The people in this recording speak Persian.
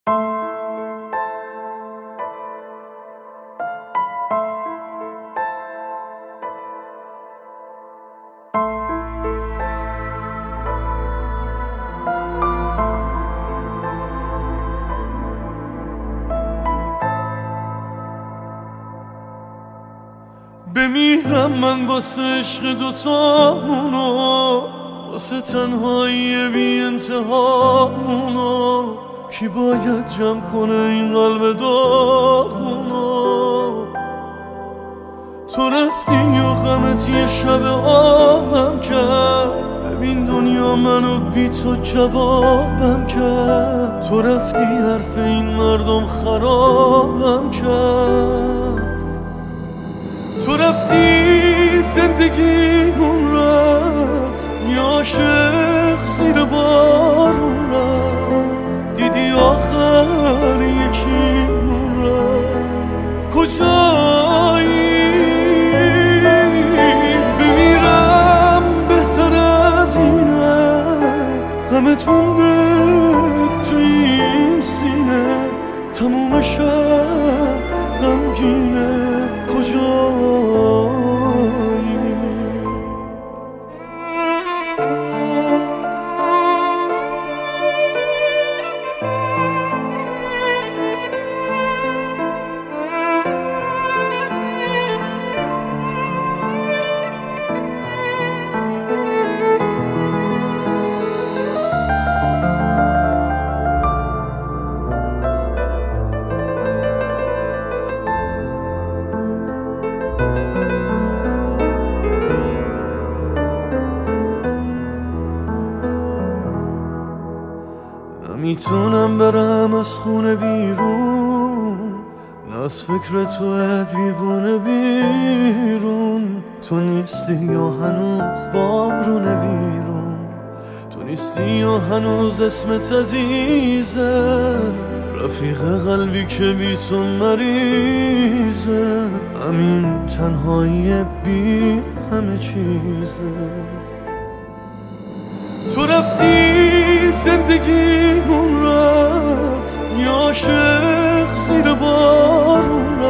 بمیرم من واسه عشق دوتامونو، واسه تنهایی بی انتهامونو. کی باید جمع کنه این قلب داغونو؟ تو رفتی و غمت یه شب آبم کرد. ببین دنیا منو بی تو جوابم کرد. تو رفتی حرف این مردم خرابم کرد. تو رفتی زندگیمون رفت، یه عاشق زیر بارون رفت. دیدی آخر یکیمون رفت. کجایی؟ بمیرم بهتر از اینه. غمت مونده تو این سینه، تموم شب غمگینه. کجایی؟ نمیتونم برم از خونه بیرون، نه از فکر تو دیوونه بیرون. تو نیستی یا هنوز بارونه بیرون، تو نیستی یا هنوز اسمت عزیزه. رفیق قلبی که بی تو مریضه، همین تنهایی بی همه چیزه. تو رفتی زندگیمون رفت، یه عاشق زیر بارون